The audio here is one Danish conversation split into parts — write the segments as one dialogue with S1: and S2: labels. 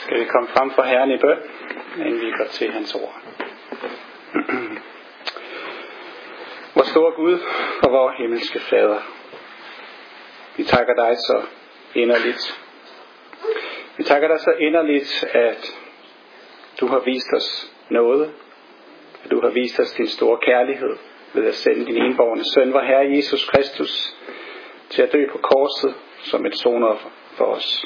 S1: Skal vi komme frem for Herren i bøn, inden vi går til hans ord. Vor store Gud og vor himmelske Fader, vi takker dig så inderligt. Vi takker dig så inderligt, at du har vist os noget, at du har vist os din store kærlighed ved at sende din enbårne søn, vor Herre Jesus Kristus, til at dø på korset som et sonoffer for os.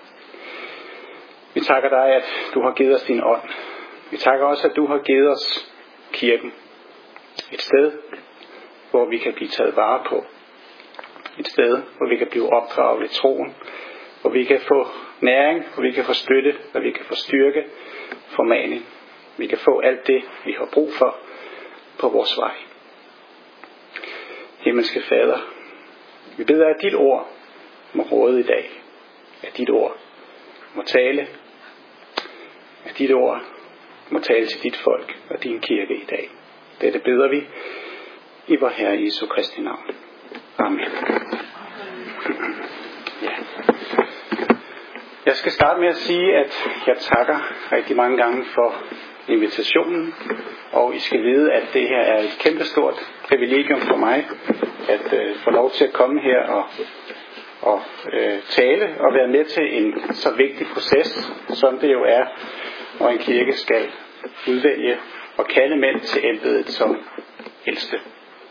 S1: Vi takker dig, at du har givet os din ånd. Vi takker også, at du har givet os kirken. Et sted, hvor vi kan blive taget vare på. Et sted, hvor vi kan blive opdraget i troen. Hvor vi kan få næring, hvor vi kan få støtte, hvor vi kan få styrke, formaning. Vi kan få alt det, vi har brug for på vores vej. Himmelske Fader, vi beder, at dit ord må råde i dag. At dit ord må tale. At dit ord må tale til dit folk og din kirke i dag. Dette beder vi i vor Herre Jesu Kristi navn. Amen. Ja. Jeg skal starte med at sige, at jeg takker rigtig mange gange for invitationen. Og I skal vide, at det her er et kæmpestort privilegium for mig, at få lov til at komme her og tale og være med til en så vigtig proces, som det jo er, når en kirke skal udvælge og kalde mænd til embedet som ældste.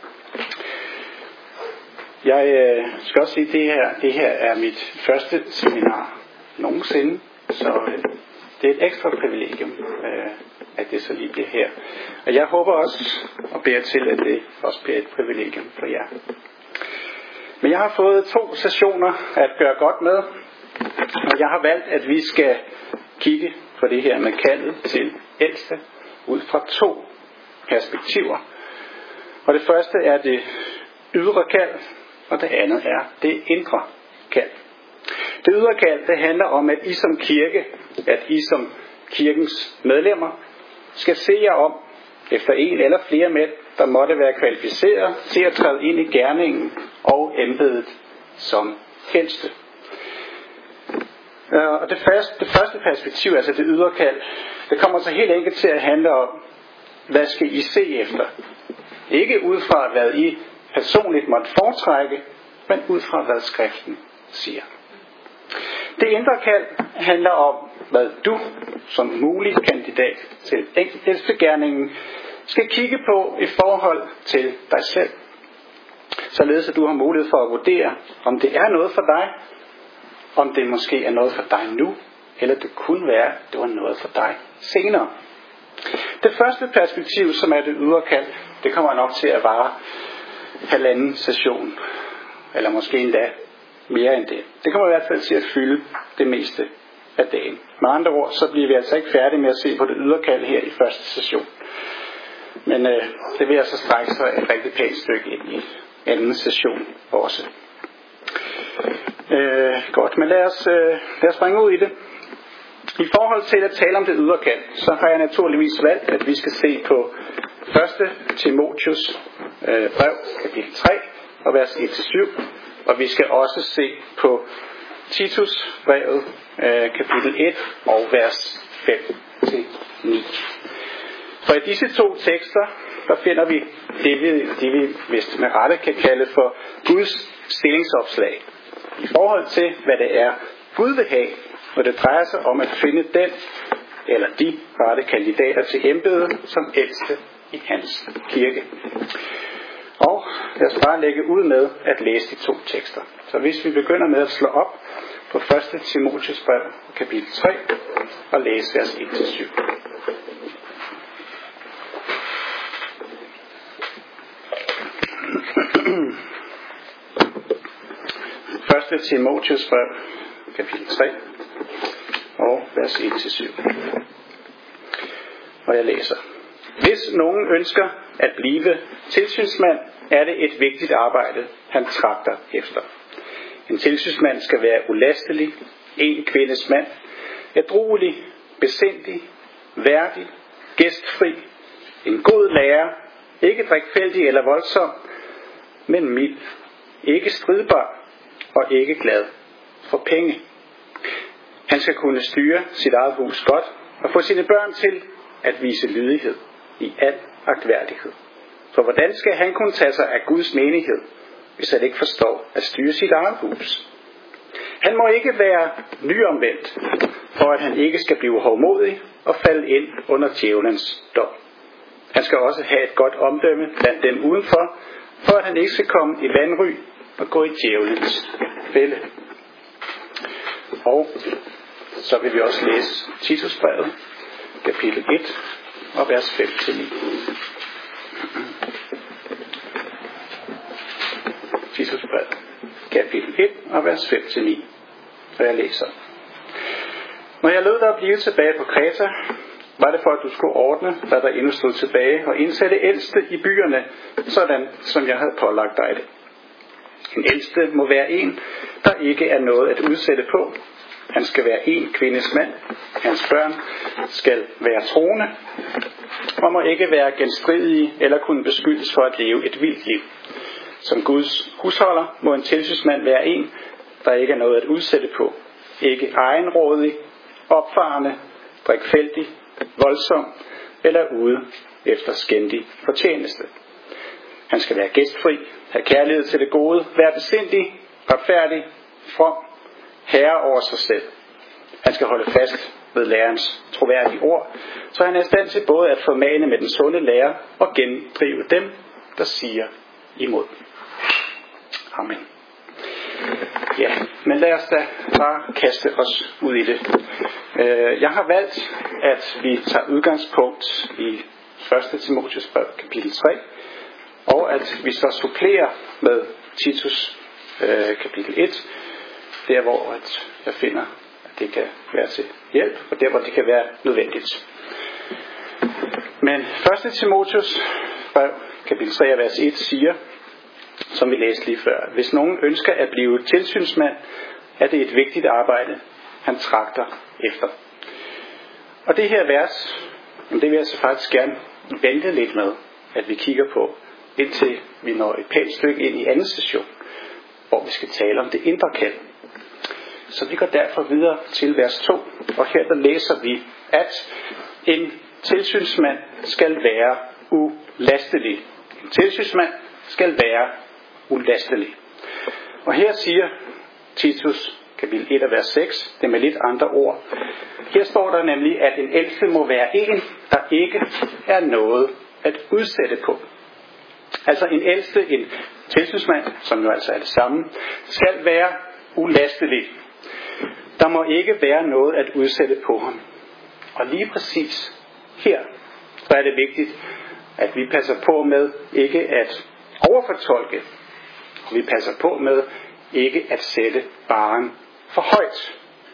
S1: Jeg skal også sige, at det her er mit første seminar nogensinde, så det er et ekstra privilegium, at det så lige bliver her. Og jeg håber også og beder til, at det også bliver et privilegium for jer. Men jeg har fået 2 sessioner at gøre godt med, og jeg har valgt, at vi skal kigge på det her med kaldet til ældste ud fra 2 perspektiver. Og det første er det ydre kald, og det andet er det indre kald. Det ydre kald, det handler om, at I som kirke, at I som kirkens medlemmer, skal se jer om efter en eller flere mænd, der måtte være kvalificeret til at træde ind i gerningen og embedet som ældste. Og det første perspektiv, altså det ydre kald, det kommer så helt enkelt til at handle om, hvad skal I se efter? Ikke ud fra, hvad I personligt måtte foretrække, men ud fra, hvad skriften siger. Det indre kald handler om, hvad du som mulig kandidat til ældstegerningen skal kigge på i forhold til dig selv. Således at du har mulighed for at vurdere, om det er noget for dig, om det måske er noget for dig nu, eller det kunne være, at det var noget for dig senere. Det første perspektiv, som er det ydre kald, det kommer nok til at vare 1,5 session, eller måske endda mere end det. Det kommer i hvert fald til at fylde det meste af dagen. Med andre ord, så bliver vi altså ikke færdige med at se på det ydre kald her i første session. Men det vil altså strække sig et rigtig pænt stykke ind i anden session også. Godt, men lad os springe ud i det. I forhold til at tale om det ydre kald, så har jeg naturligvis valgt, at vi skal se på 1. Timotheus brev, kapitel 3, og vers 1-7. Og vi skal også se på Titus brevet, kapitel 1, og vers 5-9. For i disse 2 tekster, der finder vi det vi vist med rette kan kalde for Guds stillingsopslag. I forhold til, hvad det er, Gud vil have, når det drejer sig om at finde den eller de rette kandidater til embedet som ældste i hans kirke. Og lad os bare lægge ud med at læse de 2 tekster. Så hvis vi begynder med at slå op på 1. Timotheus brev, kapitel 3, og læse vers 1-7. 1. Timotheus brev, kapitel 3, og vers 1-7. Og jeg læser. Hvis nogen ønsker at blive tilsynsmand, er det et vigtigt arbejde, han tragter efter. En tilsynsmand skal være ulastelig, en kvindes mand, ædruelig, besindig, værdig, gæstfri, en god lærer, ikke drikfældig eller voldsom, men mild, ikke stridbar og ikke glad for penge. Han skal kunne styre sit eget hus godt og få sine børn til at vise lydighed i al agtværdighed. For hvordan skal han kunne tage sig af Guds menighed, hvis han ikke forstår at styre sit eget hus? Han må ikke være nyomvendt, for at han ikke skal blive hovmodig og falde ind under djævelens dom. Han skal også have et godt omdømme blandt dem udenfor, for at han ikke skal komme i vanry og gå i djævelens fælde. Og så vil vi også læse Titusbrevet, kapitel 1 og vers 5-9. Titusbrevet, kapitel 1 og vers 5-9. Og jeg læser. Når jeg lod dig blive tilbage på Kreta, var det for, at du skulle ordne, hvad der endnu stod tilbage, og indsætte ældste i byerne, sådan som jeg havde pålagt dig det. En ældste må være en, der ikke er noget at udsætte på. Han skal være en kvindes mand. Hans børn skal være troende, og må ikke være genstridige eller kunne beskyldes for at leve et vildt liv. Som Guds husholder må en tilsynsmand være en, der ikke er noget at udsætte på. Ikke egenrådig, opfarende, drikfældig, voldsom eller ude efter skændig fortjeneste. Han skal være gæstfri, have kærlighed til det gode, være besindig, retfærdig, from, herre over sig selv. Han skal holde fast ved lærerens troværdige ord, så han er i stand til både at formane med den sunde lære og gendrive dem, der siger imod. Amen. Ja, men lad os da bare kaste os ud i det. Jeg har valgt, at vi tager udgangspunkt i 1. Timotheus brev, kapitel 3, og at vi så supplerer med Titus kapitel 1, der hvor jeg finder, at det kan være til hjælp, og der hvor det kan være nødvendigt. Men 1. Timotheus brev, kapitel 3, vers 1 siger, som vi læste lige før, hvis nogen ønsker at blive tilsynsmand, er det et vigtigt arbejde, han tragter efter. Og det her vers, det vil jeg så faktisk gerne vente lidt med, at vi kigger på, indtil vi når et pænt stykke ind i anden session, hvor vi skal tale om det indre kald. Så vi går derfor videre til vers 2, og her der læser vi, at en tilsynsmand skal være ulastelig. En tilsynsmand skal være ulastelig. Og her siger Titus kapitel 1 og vers 6, det med lidt andre ord. Her står der nemlig, at en ældste må være en, der ikke er noget at udsætte på. Altså en ældste, en tilsynsmand, som jo altså er det samme, skal være ulastelig. Der må ikke være noget at udsætte på ham. Og lige præcis her, så er det vigtigt, at vi passer på med ikke at overfortolke, og vi passer på med ikke at sætte barren for højt.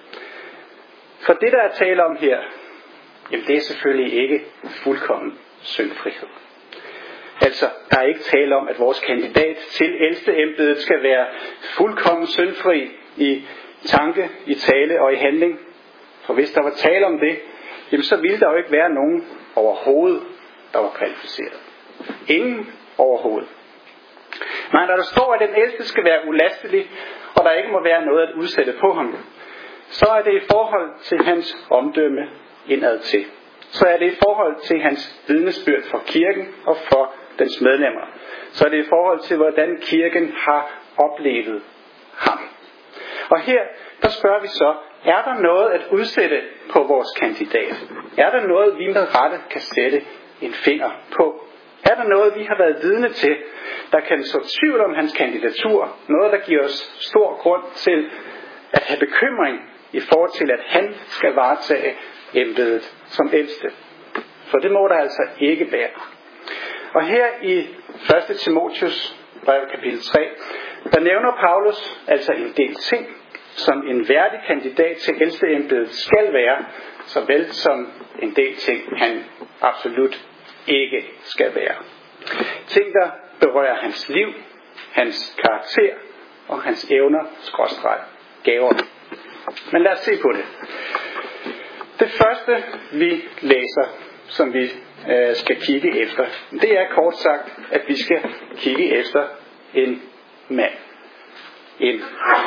S1: For det der er tale om her, jamen det er selvfølgelig ikke fuldkommen syndfrihed. Altså, der er ikke tale om, at vores kandidat til ældsteembedet skal være fuldkommen syndfri i tanke, i tale og i handling. For hvis der var tale om det, jamen så ville der jo ikke være nogen overhovedet, der var kvalificeret. Ingen overhovedet. Men når der står, at den ældste skal være ulastelig, og der ikke må være noget at udsætte på ham, så er det i forhold til hans omdømme indad til. Så er det i forhold til hans vidnesbyrd for kirken og for dens medlemmer. Så er det i forhold til, hvordan kirken har oplevet ham. Og her, der spørger vi så, er der noget at udsætte på vores kandidat? Er der noget, vi med rette kan sætte en finger på? Er der noget, vi har været vidne til, der kan så tvivl om hans kandidatur? Noget, der giver os stor grund til at have bekymring i forhold til, at han skal varetage embedet som ældste. For det må der altså ikke være. Og her i 1. Timotheus brev kapitel 3, der nævner Paulus altså en del ting, som en værdig kandidat til ældsteembedet skal være, såvel som en del ting, han absolut ikke skal være. Ting, der berører hans liv, hans karakter og hans evner, gaver. Men lad os se på det. Det første, vi læser, som vi skal kigge efter, det er kort sagt, at vi skal kigge efter en mand. En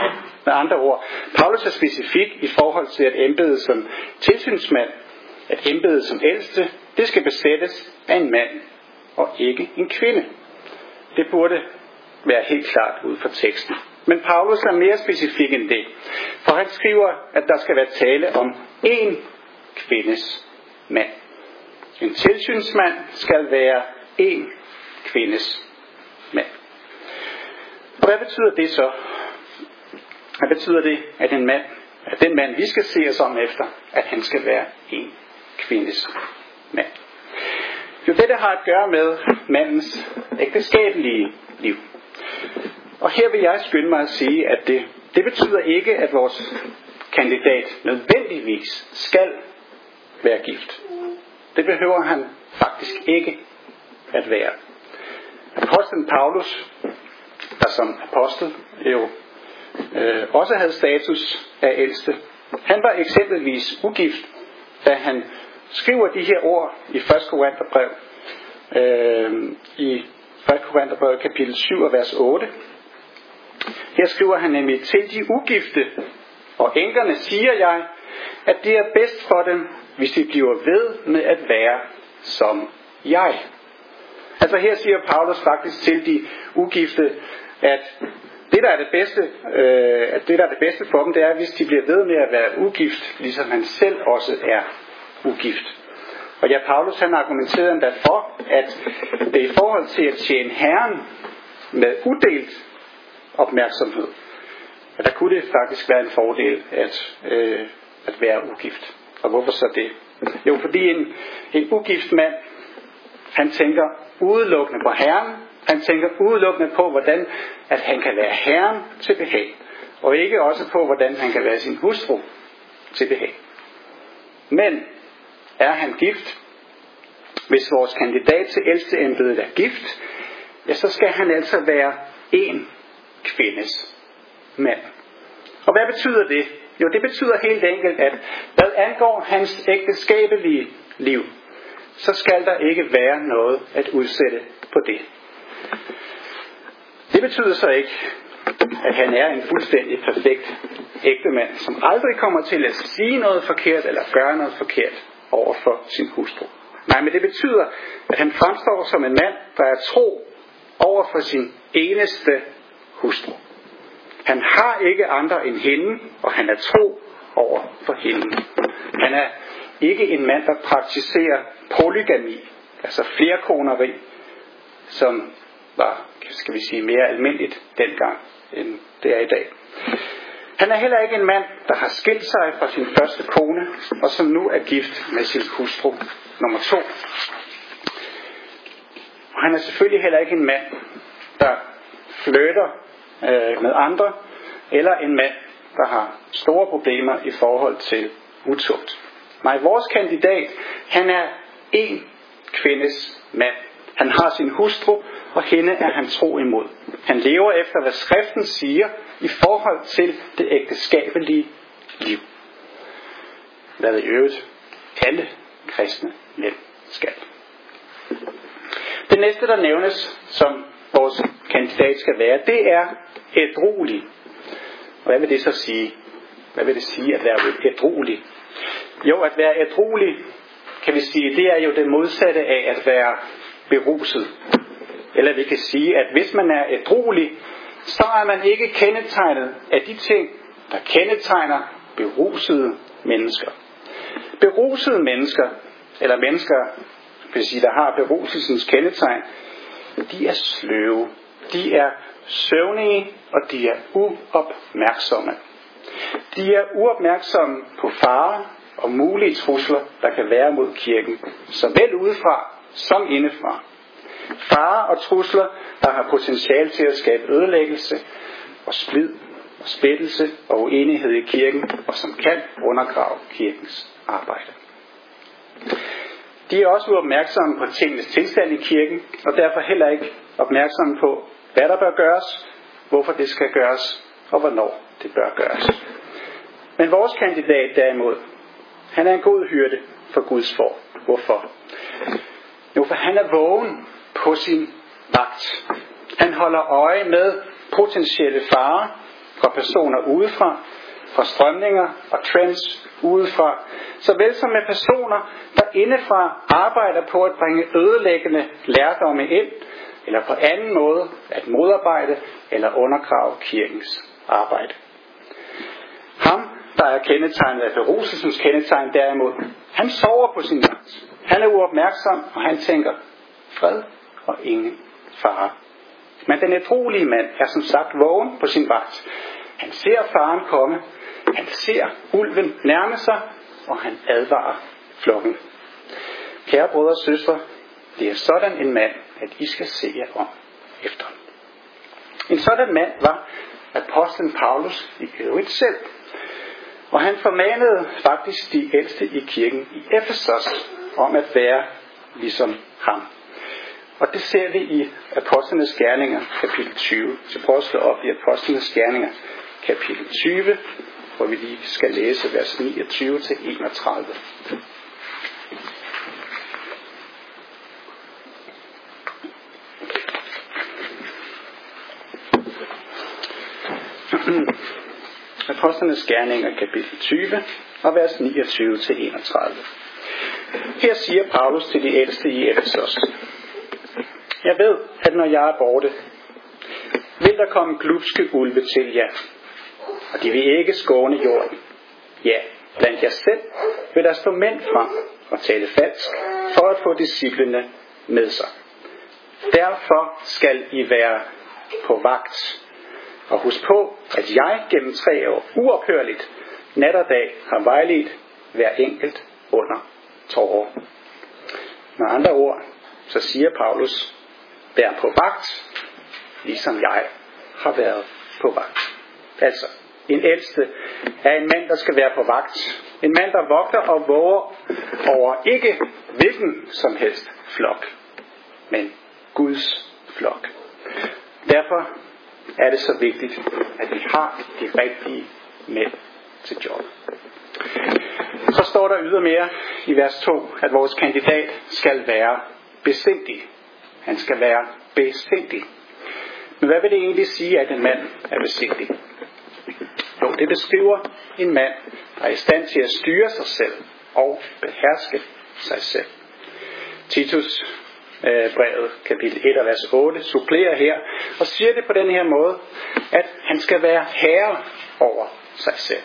S1: Med andre ord, Paulus er specifik i forhold til, at embedet som tilsynsmand, at embedet som ældste, det skal besættes af en mand og ikke en kvinde. Det burde være helt klart ud fra teksten. Men Paulus er mere specifik end det, for han skriver, at der skal være tale om én kvindes mand. En tilsynsmand skal være én kvindes mand. Og hvad betyder det så? Hvad betyder det, at den mand, vi skal se os om efter, at han skal være en kvindes mand? Jo, det har at gøre med mandens ægteskabelige liv. Og her vil jeg skynde mig at sige, at det betyder ikke, at vores kandidat nødvendigvis skal være gift. Det behøver han faktisk ikke at være. Apostlen Paulus, der som apostel jo også havde status af ældste, han var eksempelvis ugift, da han skriver de her ord i 1. Korintherbrev, i 1. Korintherbrev kapitel 7 og vers 8. Her skriver han nemlig: til de ugifte og enkerne siger jeg, at det er bedst for dem, hvis de bliver ved med at være som jeg. Altså her siger Paulus faktisk til de ugifte, at det der er det bedste for dem, det er, hvis de bliver ved med at være ugift, ligesom han selv også er ugift. Og ja, Paulus han argumenterede endda for, at det i forhold til at tjene Herren med udelt opmærksomhed, at der kunne det faktisk være en fordel at være ugift. Og hvorfor så det? Jo, fordi en ugift mand, han tænker udelukkende på Herren. Han tænker udelukkende på, hvordan at han kan være Herren til behag, og ikke også på, hvordan han kan være sin hustru til behag. Men er han gift? Hvis vores kandidat til ældsteembedet er gift, ja, så skal han altså være en kvindes mand. Og hvad betyder det? Jo, det betyder helt enkelt, at hvad angår hans ægteskabelige liv, så skal der ikke være noget at udsætte på det. Det betyder så ikke, at han er en fuldstændig perfekt ægtemand, som aldrig kommer til at sige noget forkert eller gøre noget forkert over for sin hustru. Nej, men det betyder, at han fremstår som en mand, der er tro over for sin eneste hustru. Han har ikke andre end hende, og han er tro over for hende. Han er ikke en mand, der praktiserer polygami, altså flerkoneri, som var, skal vi sige, mere almindeligt dengang, end det er i dag. Han er heller ikke en mand, der har skilt sig fra sin første kone, og som nu er gift med sin hustru nummer 2. Og han er selvfølgelig heller ikke en mand, der flytter med andre, eller en mand, der har store problemer i forhold til utugt. Nej, vores kandidat, han er en kvindes mand. Han har sin hustru, og hende er han tro imod. Han lever efter, hvad skriften siger i forhold til det ægteskabelige liv. Hvad i øvrigt alle kristne mænd skal. Det næste, der nævnes, som vores kandidat skal være, det er ædruelig. Og hvad vil det så sige? Hvad vil det sige at være ædruelig? Jo, at være ædruelig, kan vi sige, det er jo det modsatte af at være beruset. Eller vi kan sige, at hvis man er ædruelig, så er man ikke kendetegnet af de ting, der kendetegner berusede mennesker. Berusede mennesker, eller mennesker, vil sige, der har beruselsens kendetegn, de er sløve, de er søvnige, og de er uopmærksomme. De er uopmærksomme på farer og mulige trusler, der kan være mod kirken, såvel udefra som indefra. Farer og trusler, der har potentiale til at skabe ødelæggelse og splid og splittelse og uenighed i kirken, og som kan undergrave kirkens arbejde. De er også uopmærksomme på tingenes tilstand i kirken, og derfor heller ikke opmærksomme på, hvad der bør gøres, hvorfor det skal gøres, og hvornår det bør gøres. Men vores kandidat derimod, han er en god hyrde for Guds får. Hvorfor? Jo, for han er vågen på sin vagt. Han holder øje med potentielle farer fra personer udefra, fra strømninger og trends udefra, såvel som med personer, der indefra arbejder på at bringe ødelæggende lærdomme ind, eller på anden måde at modarbejde eller undergrave kirkens arbejde. Ham, der er kendetegnet af beruselsens kendetegn derimod, han sover på sin vagt. Han er uopmærksom, og han tænker, fred og ingen fare. Men den ædruelige mand er som sagt vågen på sin vagt. Han ser faren komme, han ser ulven nærme sig, og han advarer flokken. Kære brødre og søstre, det er sådan en mand, at I skal se jer om efter. En sådan mand var apostlen Paulus i øvrigt selv. Og han formanede faktisk de ældste i kirken i Efesos om at være ligesom ham. Og det ser vi i Apostlenes Gerninger, kapitel 20. Så prøv at slå op i Apostlenes Gerninger, kapitel 20, hvor vi lige skal læse vers 29 til 31. Apostlenes Gerninger, kapitel 20, og vers 29 til 31. Her siger Paulus til de ældste i Efesos: Jeg ved, at når jeg er borte, vil der komme glubske ulve til jer, og de vil ikke skåne jorden. Ja, blandt jer selv vil der stå mænd frem og tale falsk, for at få disciplene med sig. Derfor skal I være på vagt. Og husk på, at jeg gennem 3 år uophørligt, nat og dag, har vejledt hver enkelt under tårer. Med andre ord, så siger Paulus, vær på vagt, ligesom jeg har været på vagt. Altså, en ældste er en mand, der skal være på vagt. En mand, der vogter og våger over ikke hvilken som helst flok, men Guds flok. Derfor er det så vigtigt, at vi har de rigtige mænd til job. Så står der ydermere i vers 2, at vores kandidat skal være besindig. Han skal være besindig. Men hvad vil det egentlig sige, at en mand er besindig? Jo, det beskriver en mand, der er i stand til at styre sig selv og beherske sig selv. Titus brevet, kapitel 1 og vers 8, supplerer her og siger det på den her måde, at han skal være herre over sig selv.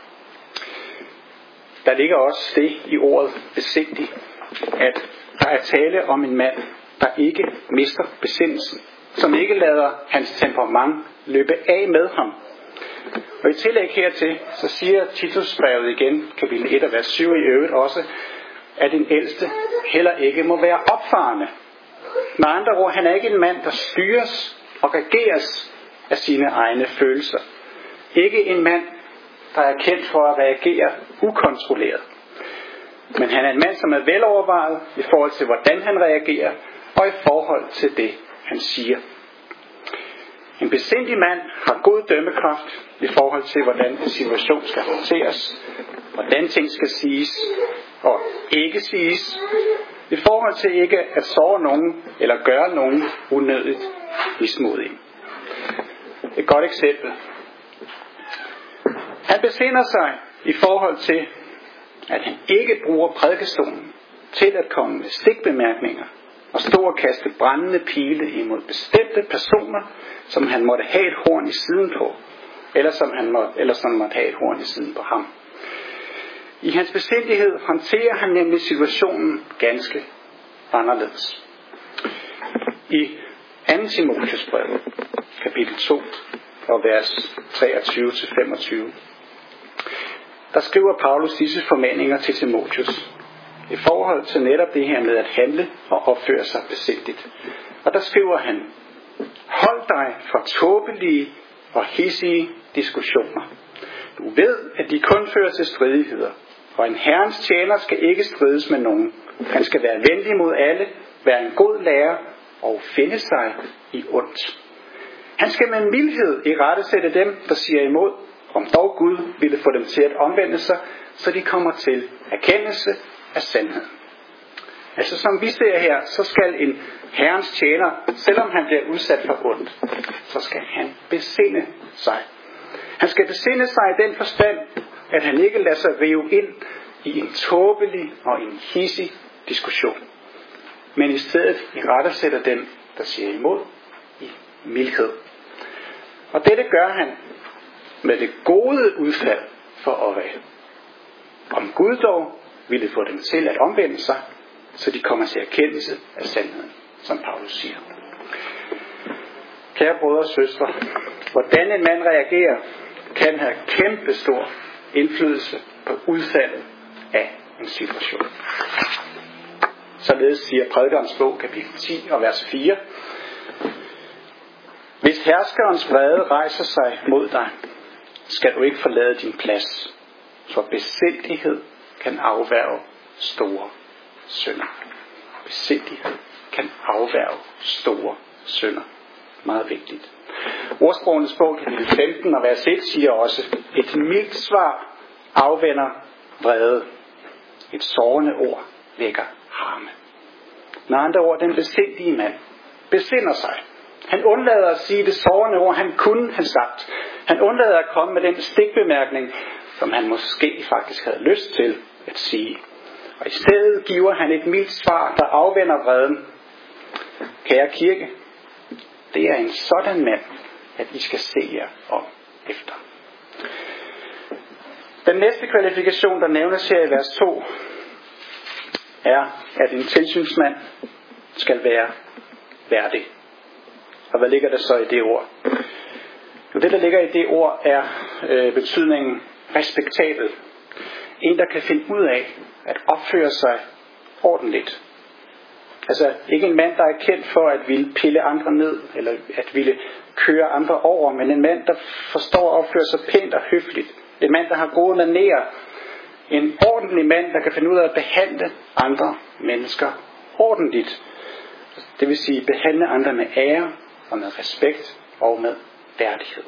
S1: Der ligger også det i ordet besindig, at der er tale om en mand, der ikke mister besindelsen, som ikke lader hans temperament løbe af med ham. Og i tillæg hertil, så siger Titus brevet igen, kapitel 1 og vers 7 i øvrigt også, at en ældste heller ikke må være opfarende. Med andre ord, han er ikke en mand, der styres og regeres af sine egne følelser. Ikke en mand, der er kendt for at reagere ukontrolleret. Men han er en mand, som er velovervejet i forhold til, hvordan han reagerer, og i forhold til det, han siger. En besindig mand har god dømmekraft i forhold til, hvordan en situation skal håndteres, hvordan ting skal siges og ikke siges, i forhold til ikke at såre nogen eller gøre nogen unødigt mismodige. Et godt eksempel. Han besinder sig i forhold til, at han ikke bruger prædikestolen til at komme med stikbemærkninger og stå og kaste brændende pile imod bestemte personer, som han måtte have et horn i siden på, eller som måtte have et horn i siden på ham. I hans besindighed håndterer han nemlig situationen ganske anderledes. I 2. Timotheus brev, kapitel 2 og vers 23-25, der skriver Paulus disse formaninger til Timotheus i forhold til netop det her med at handle og opføre sig besindigt. Og der skriver han: hold dig fra tåbelige og hidsige diskussioner. Du ved, at de kun fører til stridigheder, og en herrens tjener skal ikke strides med nogen. Han skal være venlig mod alle, være en god lærer og finde sig i ondt. Han skal med mildhed irettesætte dem, der siger imod, om dog Gud ville få dem til at omvende sig, så de kommer til erkendelse af sandheden. Altså som vi ser her, så skal en herrens tjener, selvom han bliver udsat for ondt, så skal han besinde sig. Han skal besinde sig i den forstand, at han ikke lader sig rive ind i en tåbelig og en hidsig diskussion, men i stedet irettesætter den, der siger imod, i mildhed. Og dette gør han med det gode udfald for øje. Om Gud dog ville få dem til at omvende sig, så de kommer til erkendelse af sandheden, som Paulus siger. Kære brødre og søstre, hvordan en mand reagerer, kan have kæmpe stor indflydelse på udfaldet af en situation. Således siger Prædikernes bog, kapitel 10 og vers 4. Hvis herskerens vrede rejser sig mod dig, skal du ikke forlade din plads, for besindighed kan afværge store synder. Besindighed kan afværge store synder. Meget vigtigt. Ordsprogenes bog, kapitel 15 og vers 1 siger også, et mildt svar afvender vrede. Et sårende ord vækker harme. Med andre ord, den besindige mand besinder sig. Han undlader at sige det sårende ord, han kunne have sagt. Han undlader at komme med den stikbemærkning, som han måske faktisk havde lyst til at sige. Og i stedet giver han et mildt svar, der afvender vreden. Kære kirke, det er en sådan mand, at I skal se jer om efter. Den næste kvalifikation, der nævnes her i vers 2, er, at en tilsynsmand skal være værdig. Og hvad ligger der så i det ord? Jo, det der ligger i det ord er betydningen respektabel. En, der kan finde ud af at opføre sig ordentligt. Altså ikke en mand, der er kendt for at ville pille andre ned, eller at ville køre andre over, men en mand, der forstår at opføre sig pænt og høfligt. En mand, der har gode manerer. En ordentlig mand, der kan finde ud af at behandle andre mennesker ordentligt. Det vil sige behandle andre med ære og med respekt og med værdighed.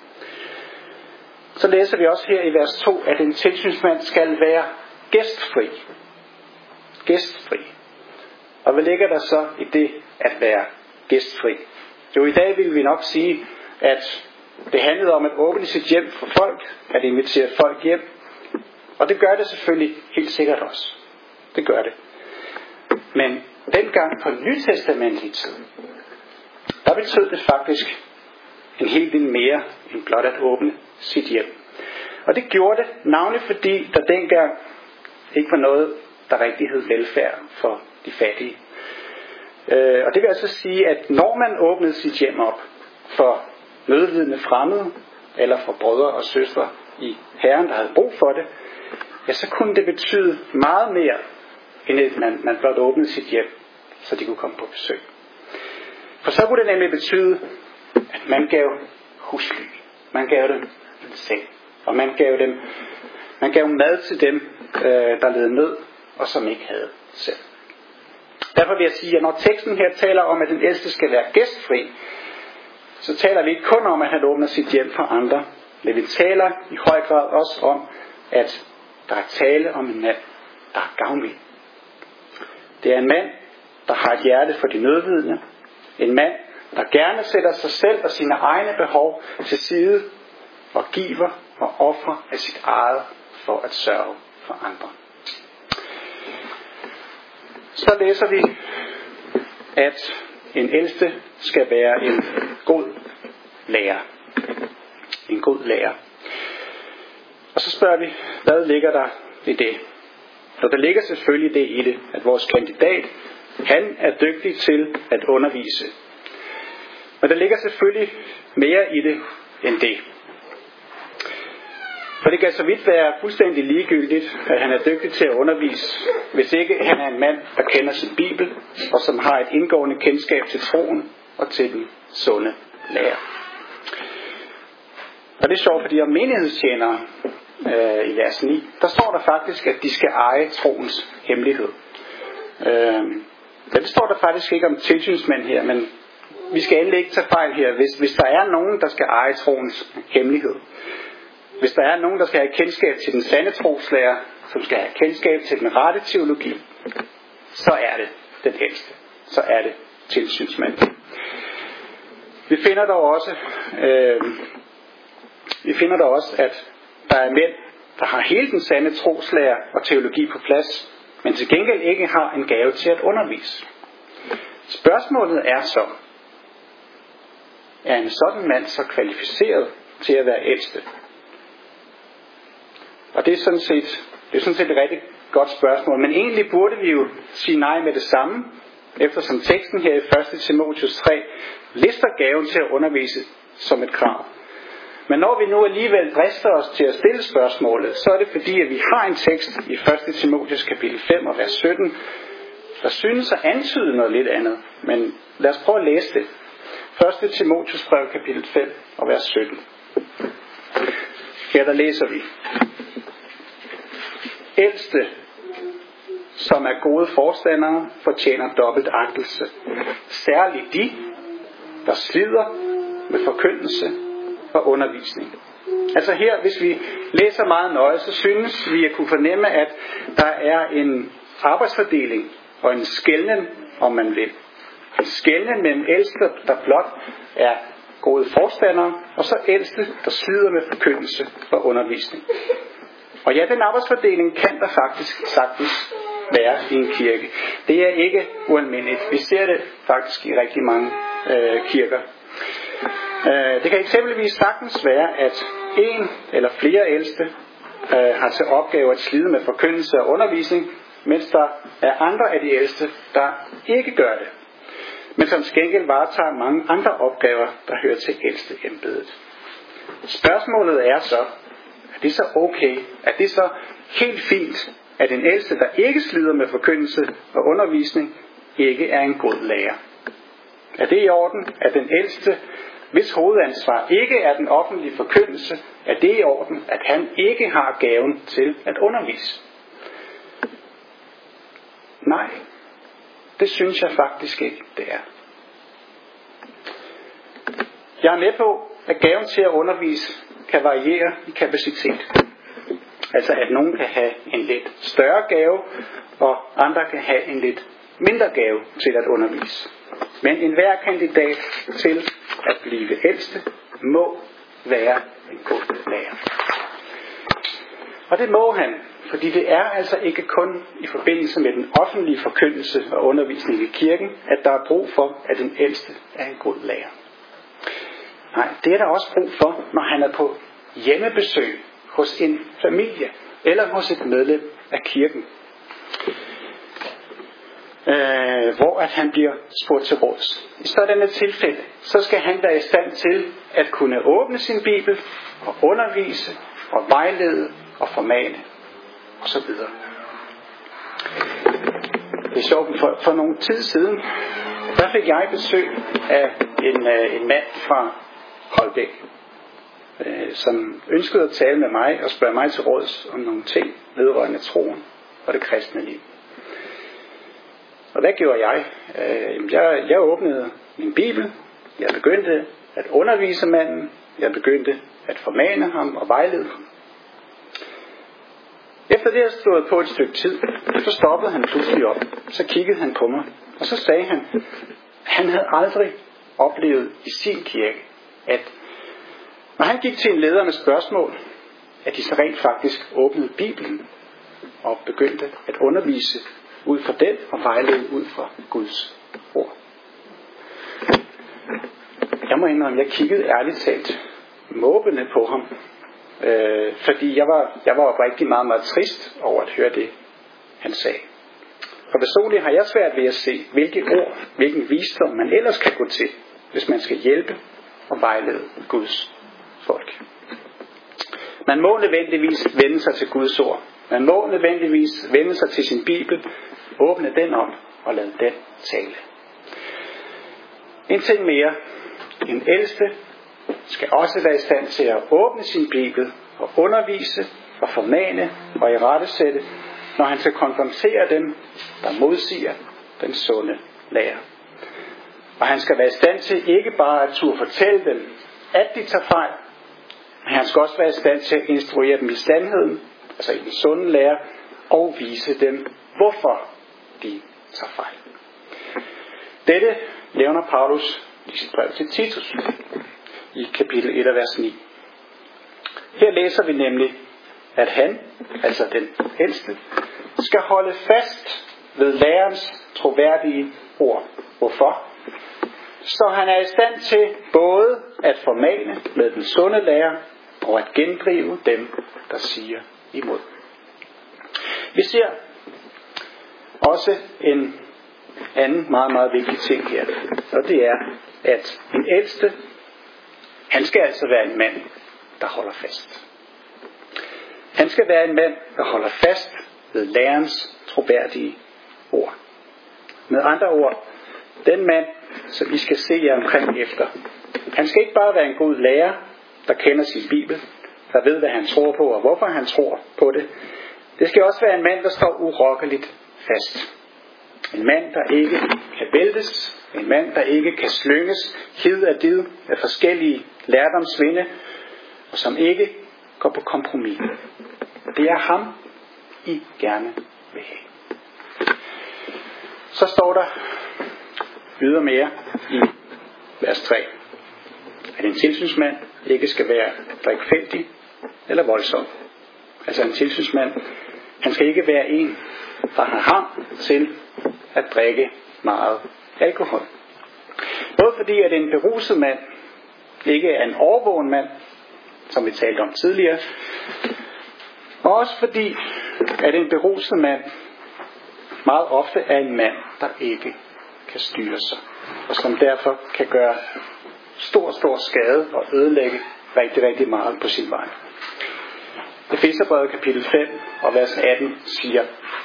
S1: Så læser vi også her i vers 2, at en tilsynsmand skal være gæstfri. Gæstfri. Og hvad ligger der så i det at være gæstfri? Jo, i dag vil vi nok sige, at det handlede om at åbne sit hjem for folk, at invitere folk hjem. Og det gør det selvfølgelig helt sikkert også. Det gør det. Men dengang på nytestamentlig tid, der betød det faktisk en hel del mere end blot at åbne sit hjem. Og det gjorde det navnlig fordi der dengang ikke var noget, der rigtig hed velfærd for de fattige. Og det vil altså sige, at når man åbnede sit hjem op for nødlidende fremmede, eller for brødre og søstre i Herren, der havde brug for det, ja, så kunne det betyde meget mere, end at man blot åbnede sit hjem, så de kunne komme på besøg. For så kunne det nemlig betyde, at man gav husly, man gav dem en seng, og man gav mad til dem, der led nød, og som ikke havde selv. Derfor vil jeg sige, at når teksten her taler om, at den ældste skal være gæstfri, så taler vi ikke kun om, at han åbner sit hjem for andre, men vi taler i høj grad også om, at der er tale om en mand, der er gavmild. Det er en mand, der har et hjerte for de nødlidende. En mand, der gerne sætter sig selv og sine egne behov til side og giver og ofrer af sit eget for at sørge for andre. Så læser vi, at en ældste skal være en god lærer. En god lærer. Og så spørger vi, hvad ligger der i det? Og der ligger selvfølgelig det i det, at vores kandidat, han er dygtig til at undervise. Men der ligger selvfølgelig mere i det end det. For det kan så vidt være fuldstændig ligegyldigt, at han er dygtig til at undervise, hvis ikke han er en mand, der kender sin bibel, og som har et indgående kendskab til troen og til den sunde lære. Og det er sjovt, fordi om menighedstjenere i vers 9, der står der faktisk, at de skal eje troens hemmelighed. Det står der faktisk ikke om tilsynsmænd her, men vi skal endelig ikke tage fejl her. Hvis der er nogen, der skal eje troens hemmelighed, hvis der er nogen, der skal have kendskab til den sande troslære, som skal have kendskab til den rette teologi, så er det den ældste. Så er det tilsynsmanden. Vi finder dog også Vi finder der også, at der er mænd, der har hele den sande troslære og teologi på plads, men til gengæld ikke har en gave til at undervise. Spørgsmålet er så, er en sådan mand så kvalificeret til at være ældste? Og det er sådan set et rigtig godt spørgsmål, men egentlig burde vi jo sige nej med det samme, eftersom teksten her i 1. Timotheus 3 lister gaven til at undervise som et krav. Men når vi nu alligevel drister os til at stille spørgsmålet, så er det fordi, at vi har en tekst i 1. Timotheus kapitel 5 og vers 17, der synes at antyde noget lidt andet. Men lad os prøve at læse det. 1. Timotheus brev kapitel 5 og vers 17. Her der læser vi: Ældste, som er gode forstandere, fortjener dobbelt agtelse. Særligt de, der slider med forkyndelse og undervisning. Altså her, hvis vi læser meget nøje, så synes vi at kunne fornemme, at der er en arbejdsfordeling og en skelnen, om man vil. En skelnen mellem ældste, der blot er gode forstandere, og så ældste, der slider med forkyndelse og undervisning. Og ja, den arbejdsfordeling kan der faktisk sagtens være i en kirke. Det er ikke ualmindeligt. Vi ser det faktisk i rigtig mange kirker. Det kan eksempelvis sagtens være, at en eller flere ældste har til opgave at slide med forkyndelse og undervisning, mens der er andre af de ældste, der ikke gør det, men som skænkel varetager mange andre opgaver, der hører til ældste embedet. Spørgsmålet er så, er det så okay? Er det så helt fint, at en ældste, der ikke slider med forkyndelse og undervisning, ikke er en god lærer? Er det i orden, at den ældste, hvis hovedansvar ikke er den offentlige forkyndelse, er det i orden, at han ikke har gaven til at undervise? Nej, det synes jeg faktisk ikke, det er. Jeg er med på, at gaven til at undervise kan variere i kapacitet. Altså at nogen kan have en lidt større gave, og andre kan have en lidt mindre gave til at undervise. Men enhver kandidat til at blive ældste må være en god lærer. Og det må han, fordi det er altså ikke kun i forbindelse med den offentlige forkyndelse og undervisning i kirken, at der er brug for, at den ældste er en god lærer. Nej, det er der også brug for, når han er på hjemmebesøg hos en familie eller hos et medlem af kirken, hvor at han bliver spurgt til råds. I sådan et tilfælde, så skal han være i stand til at kunne åbne sin bibel og undervise og vejlede og formane osv. Det er sjovt, for nogle tid siden, der fik jeg besøg af en mand fra Holbæk, som ønskede at tale med mig og spørge mig til råds om nogle ting vedrørende troen og det kristne liv. Og hvad gjorde jeg? Jeg åbnede min bibel, jeg begyndte at undervise manden, jeg begyndte at formane ham og vejlede ham. Efter det, jeg stod på et stykke tid, så stoppede han pludselig op. Så kiggede han på mig, og så sagde han, at han havde aldrig oplevet i sin kirke, at når han gik til en leder med spørgsmål, at de så rent faktisk åbnede Bibelen og begyndte at undervise ud fra den og vejlede ud fra Guds ord. Jeg må indrømme, jeg kiggede ærligt talt måbende på ham, fordi jeg var rigtig meget, meget trist over at høre det, han sagde. For personligt har jeg svært ved at se, hvilke ord, hvilken visdom man ellers kan gå til, hvis man skal hjælpe og vejlede Guds folk. Man må nødvendigvis vende sig til Guds ord. Man må nødvendigvis vende sig til sin bibel, åbne den op og lade den tale. En ting mere. En ældste skal også være i stand til at åbne sin bibel og undervise og formane og irettesætte, når han skal konfrontere dem, der modsiger den sunde lære. Og han skal være i stand til ikke bare at turde fortælle dem, at de tager fejl, men han skal også være i stand til at instruere dem i sandheden, altså i den sunde lære, og vise dem, hvorfor de tager fejl. Dette nævner Paulus i sit brev til Titus i kapitel 1 og vers 9. Her læser vi nemlig, at han, altså den ældste, skal holde fast ved lærerens troværdige ord. Hvorfor? Så han er i stand til både at formane med den sunde lære og at gendrive dem, der siger imod. Vi ser også en anden meget, meget vigtig ting her, og det er, at den ældste, han skal altså være en mand, der holder fast. Han skal være en mand, der holder fast ved lærerens troværdige ord. Med andre ord, den mand, som I skal se jer omkring efter, han skal ikke bare være en god lærer, der kender sin bibel, der ved, hvad han tror på og hvorfor han tror på det. Det skal også være en mand, der står urokkeligt fast. En mand, der ikke kan væltes. En mand, der ikke kan slynges hid af did af forskellige lærdomsvinde, og som ikke går på kompromis. Det er ham, I gerne vil have. Så står der ydermere i vers 3, at en tilsynsmand ikke skal være drikfældig eller voldsom. Altså en tilsynsmand, han skal ikke være en, der har hang til at drikke meget alkohol. Både fordi, at en beruset mand ikke er en overvågen mand, som vi talte om tidligere, og også fordi, at en beruset mand meget ofte er en mand, der ikke kan styre sig, og som derfor kan gøre stor skade og ødelægge rigtig, rigtig meget på sin vej. Efeserbrevet kapitel 5 og vers 18 siger: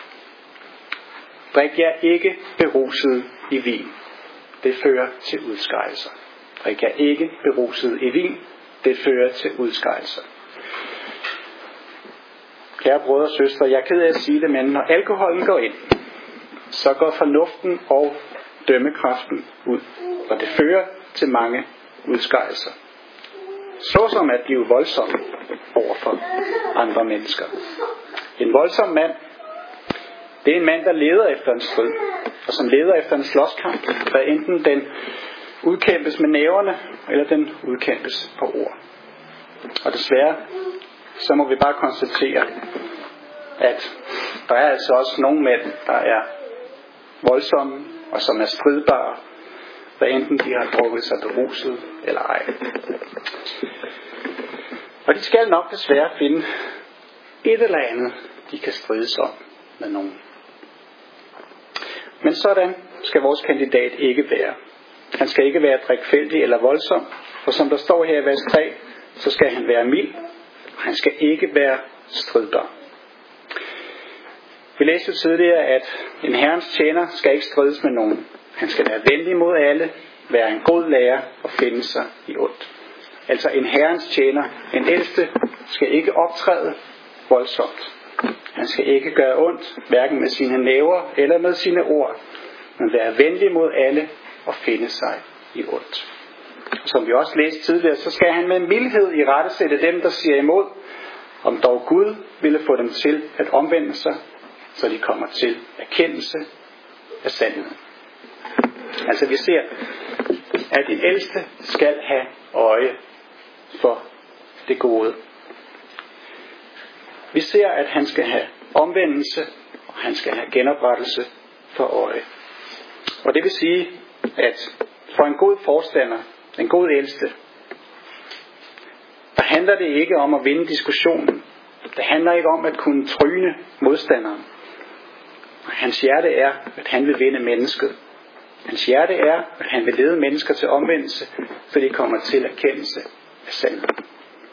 S1: Drik jer ikke beruset i vin. Det fører til udskejelser. Drik jer ikke beruset i vin. Det fører til udskejelser. Kære brødre og søstre, jeg er ked af at sige det, men når alkoholen går ind, så går fornuften og dømmekraften ud. Og det fører til mange udskejelser. Såsom at blive voldsom overfor andre mennesker. En voldsom mand, det er en mand, der leder efter en strid, og som leder efter en slåskamp, der enten den udkæmpes med næverne, eller den udkæmpes på ord. Og desværre, så må vi bare konstatere, at der er altså også nogle mænd, der er voldsomme, og som er stridbare, hvad enten de har drukket sig beruset eller ej. Og de skal nok desværre finde et eller andet, de kan strides om med nogen. Men sådan skal vores kandidat ikke være. Han skal ikke være drikfældig eller voldsom, for som der står her i vers 3, så skal han være mild, og han skal ikke være stridbar. Vi læste jo tidligere, at en herrens tjener skal ikke strides med nogen. Han skal være venlig mod alle, være en god lærer og finde sig i ondt. Altså en herrens tjener, en ældste, skal ikke optræde voldsomt. Han skal ikke gøre ondt, hverken med sine næver eller med sine ord, men være venlig mod alle og finde sig i ondt. Som vi også læste tidligere, så skal han med mildhed irettesætte dem, der siger imod, om dog Gud ville få dem til at omvende sig, så de kommer til erkendelse af sandheden. Altså vi ser, at en ældste skal have øje for det gode. Vi ser, at han skal have omvendelse, og han skal have genoprettelse for øje. Og det vil sige, at for en god forstander, en god ældste, der handler det ikke om at vinde diskussionen. Det handler ikke om at kunne tryne modstanderen. Hans hjerte er, at han vil vinde mennesket. Hans hjerte er, at han vil lede mennesker til omvendelse, så de kommer til erkendelse af sandheden.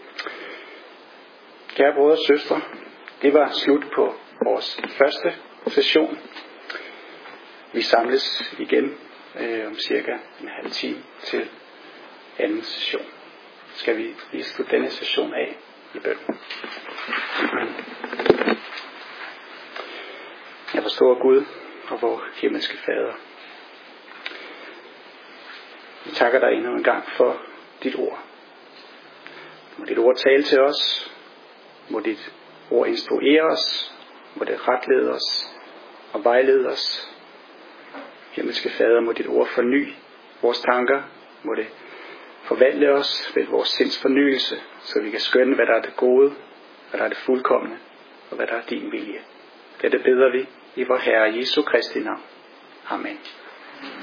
S1: Kære brødre og søstre, det var slut på vores første session. Vi samles igen om cirka en halv time til anden session. Skal vi lige slutte denne session af i bøn. Jeg forstår Gud og vor himmelske Fader. Vi takker dig endnu en gang for dit ord. Må dit ord tale til os. Må dit ord instruere os. Må det retlede os og vejlede os. Himmelske Fader, må dit ord forny vores tanker. Må det Forvandle os ved vores sinds fornyelse, så vi kan skønne, hvad der er det gode, hvad der er det fuldkomne, og hvad der er din vilje. Dette beder vi i vor Herre Jesu Kristi navn. Amen.